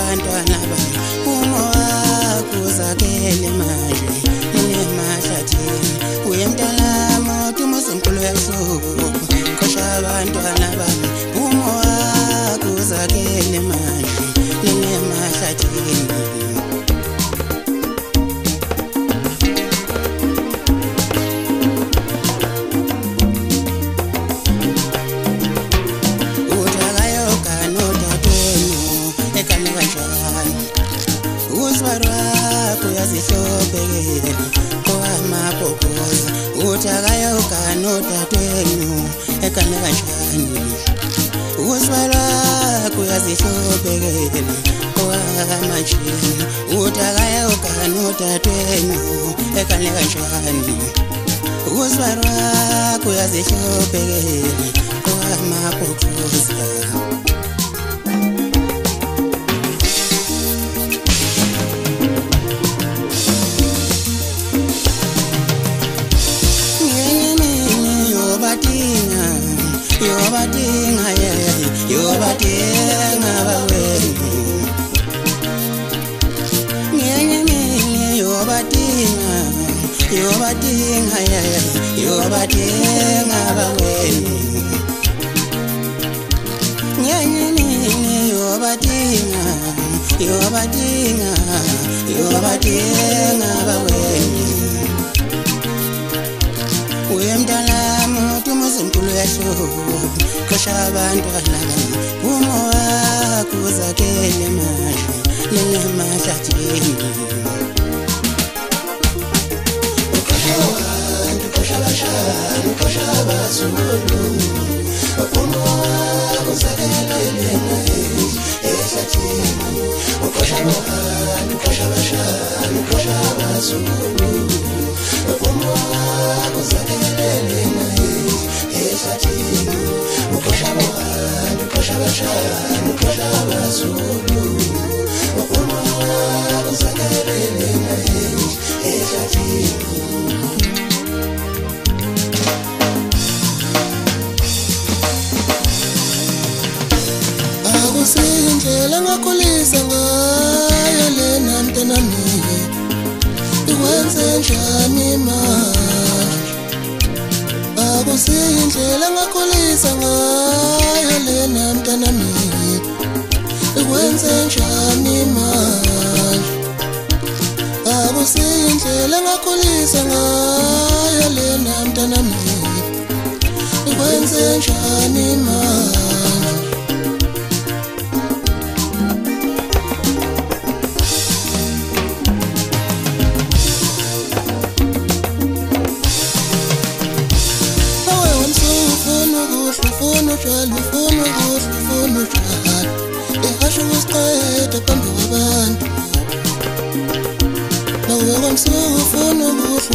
abantwana bami umo wakho uzakele manje nemahlathini uyemntalami udumo somkhulu yabusuku qosha abantwana bami umo wakho uzakele manje nemahlathini Uthakaya ukanodadwenu ekane kanjani uzwala kuyazihlobekela owamanjini uthakaya ukanodadwenu ekane kanjani uzwala kuyazihlobekela owamapokoza Yobadinga bawenu Nyenye yobadinga bawenu Nyenye yobadinga bawenu uyemntalami udumo somkhulu yabusuku qosha abantwana bami umo wakho uzakele manje nemahlathini qosha abashana qosha abazulu umo wakho uzakele ehlathini qosha abashana qosha abazulu umo wakho uzakele ehlathini qosha abashana qosha abazulu umo wakho uzakele ehlathini Akusindlela ngakhulisa ngayo lena mntanami ikwenze njani manje Akusindlela ngakhulisa ngayo lena mntanami ikwenze njani manje Akusindlela ngakhulisa ngayo lena mntanami ikwenze njani manje Ufuna utshwala ihasho usiqeda phambi kwabantu nawe kwamsuku ufuna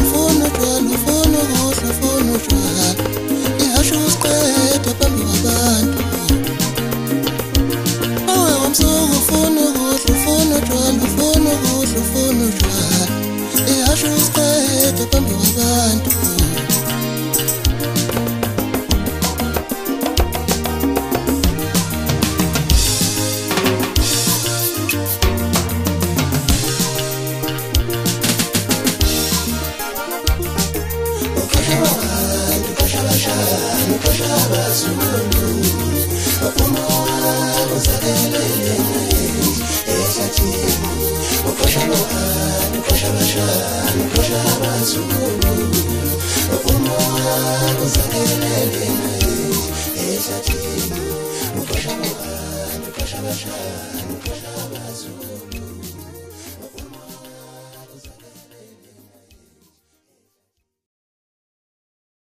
utshwala ihasho usiqeda phambi kwabantu nawe kwamsuku ufuna utshwala ihasho usiqeda phambi kwabantu Shine,